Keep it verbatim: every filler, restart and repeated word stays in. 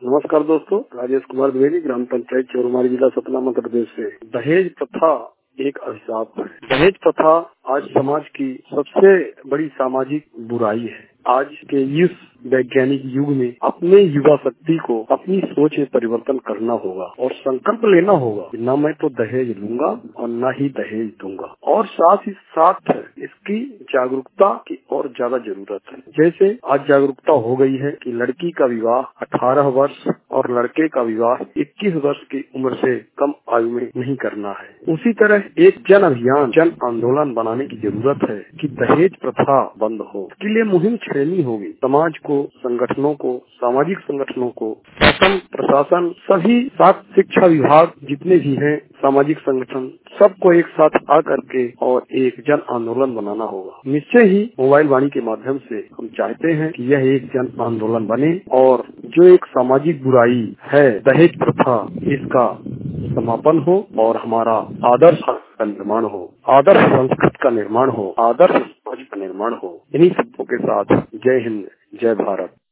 नमस्कार दोस्तों, राजेश कुमार द्विवेदी, ग्राम पंचायत चोरमारी, जिला सतना, मध्य प्रदेश से। दहेज प्रथा एक अभिशाप है। दहेज प्रथा आज समाज की सबसे बड़ी सामाजिक बुराई है। आज के इस वैज्ञानिक युग में अपने युवा शक्ति को अपनी सोच में परिवर्तन करना होगा और संकल्प लेना होगा कि न मैं तो दहेज लूंगा और न ही दहेज दूंगा। और साथ ही साथ इसकी जागरूकता की और ज्यादा जरूरत है। जैसे आज जागरूकता हो गई है कि लड़की का विवाह अठारह वर्ष और लड़के का विवाह इक्कीस वर्ष की उम्र से कम आयु में नहीं करना है। उसी तरह एक जन अभियान, जन आंदोलन बनाने की जरूरत है कि दहेज प्रथा बंद हो। इसके लिए मुहिम छेड़नी होगी। समाज को, संगठनों को, सामाजिक संगठनों को, शासन, प्रशासन, सभी साथ शिक्षा विभाग जितने भी हैं, सामाजिक संगठन, सबको एक साथ आकर के और एक जन आंदोलन बनाना होगा। निश्चय ही मोबाइल वाणी के माध्यम से हम चाहते हैं कि यह एक जन आंदोलन बने और जो एक सामाजिक बुराई है दहेज प्रथा, इसका समापन हो और हमारा आदर्श का निर्माण हो, आदर्श संस्कृति का निर्माण हो, आदर्श समाज का निर्माण हो। इन्हीं शब्दों के साथ जय हिंद, जय भारत।